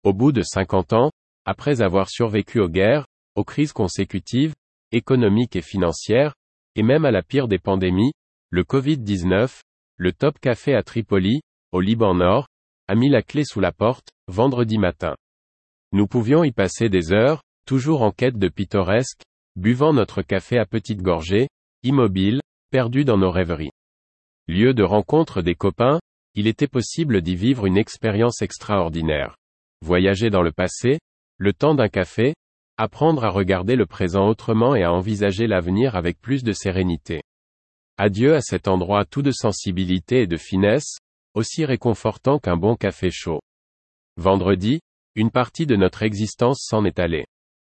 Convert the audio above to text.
Au bout de 50 ans, après avoir survécu aux guerres, aux crises consécutives, économiques et financières, et même à la pire des pandémies, le Covid-19, le Top Café à Tripoli, au Liban Nord, a mis la clé sous la porte, vendredi matin. Nous pouvions y passer des heures, toujours en quête de pittoresque, buvant notre café à petites gorgées, immobiles, perdus dans nos rêveries. Lieu de rencontre des copains, il était possible d'y vivre une expérience extraordinaire. Voyager dans le passé, le temps d'un café, apprendre à regarder le présent autrement et à envisager l'avenir avec plus de sérénité. Adieu à cet endroit tout de sensibilité et de finesse, aussi réconfortant qu'un bon café chaud. Vendredi, une partie de notre existence s'en est allée.